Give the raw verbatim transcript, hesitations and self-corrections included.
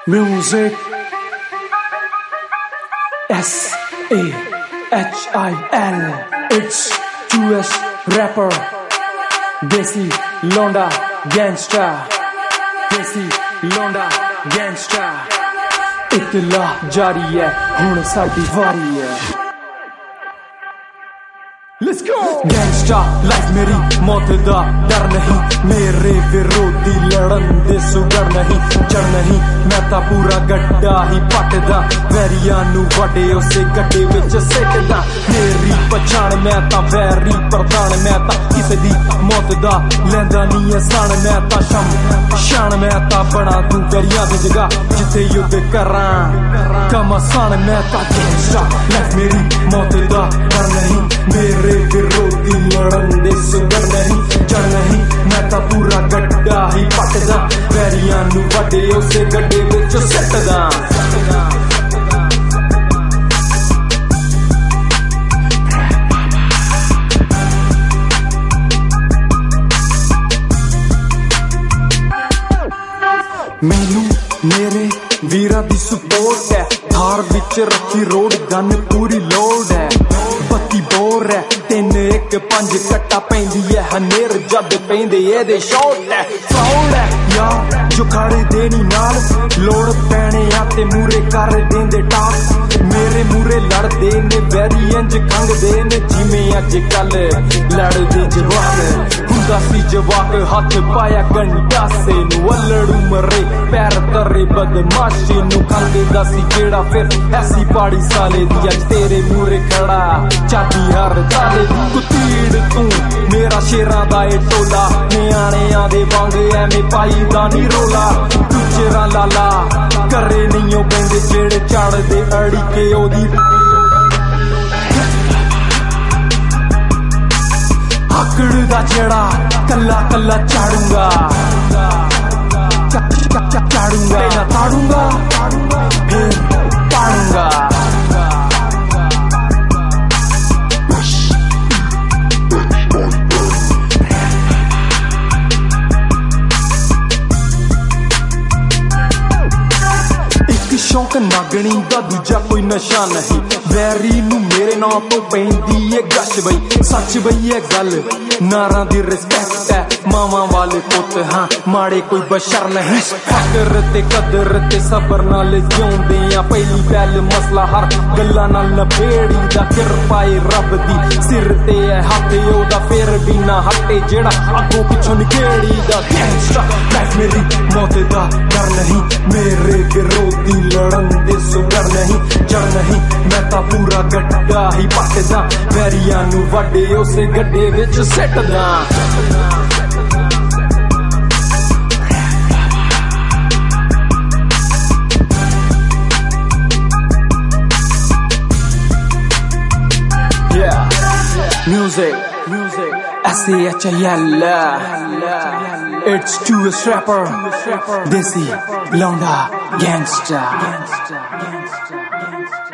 Music S A H I L. It's two S rapper Desi Londa Gangsta. Desi Londa Gangsta. इतला जारी है हुण साडी वारी है. Let's go! Gangsta life मेरी मौत दा डर नहीं, मेरे विरोधी लड़न दे सुगर नहीं. जड़ नहीं मैं ता पूरा गड्ढा ही पटदा, वैरियां नू वडे उसे गड्ढे विच सिटदा. मेरी पछाण मैं ता वैरी प्रधान, मैं ता किसे दी मौत दा लैंदा नहीं है सान. मैं ता शम शान, मैं ता बना तू वैरियां दी जगह जिथे युद्ध करां कम आसान. मैं ता gangsta life मेरी मौत दा डर नहीं, मेरे विरोधी लड़न दे सुगर नहीं. जड़ नहीं मैं ता पूरा गड्ढा ही पटदा, वैरियां नू वडे उसे गड्ढे विच सिटदा. मैनू मेरे वीरा दी सपोर्ट है, थार विच रखी रोड गन पूरी लोड है. बत्ती बोर है तीन एक पंज कट्टा पैंदी है, हनेर जद पैंदे एदे शॉट है. फ्राउड है यार जो खड़े देनी नाल, लोड़ पैने आते मूरे कर देंदे टाक. मेरे मूरे लड़दे ने वैरी इंज खंगदे ने, जिवें अज कल लड़दे जवाक. हुंदा सी जवाक हाथ पाया गंडासे नू, अल्लड़ू मरे पैर तरे बदमाशी नू. खंगदा सी जेड़ा फिर ऐसी पाड़ी साले दी, अज तेरे मूरे खड़ा चाबी हर ताले दी. कुतीड़ तू मेरा शेरां दा ए टोला, न्याणियां दे वांग एवें पाई दा नी रोला. दूजेरा लाला करे नहीं ओ बैंदे जेड़े चढ़दे अड़ी के ओदी. आकड़ दा जेड़ा कल्ला कल्ला चाड़ूंगा चाड़ूंगा पहला ताड़ूंगा फिर पाड़ूंगा. शौक नागणी दा दूजा कोई नशा नहीं, वैरी नू मेरे नां तो पैंदी है गश बई. सच बई है गल नारां दी रिस्पेक्ट है, मावां वाले पुत हाँ माड़े कोई बशर नहीं. फकर ते कदर ते सबर नाल जिउंदे आ, पहली पहल मसला हर गल्लां नाल नबेड़ी दा. किरपाए रब दी सिर ते है हथ ओदा, फिर भी ना हटे जेड़ा अगों पिछों निकेड़ी दा. गैंगस्टा लाइफ मेरी मौत दा डर नहीं, मेरे विरोधी लड़न दे सुगर नहीं. जड़ नहीं मैं ता पूरा गड्ढा ही पटदा, वैरियां नू वडे उसे गड्ढे विच सिटदा. Music, music, S A H I L. It's two S rapper, Desi Londa Gangsta.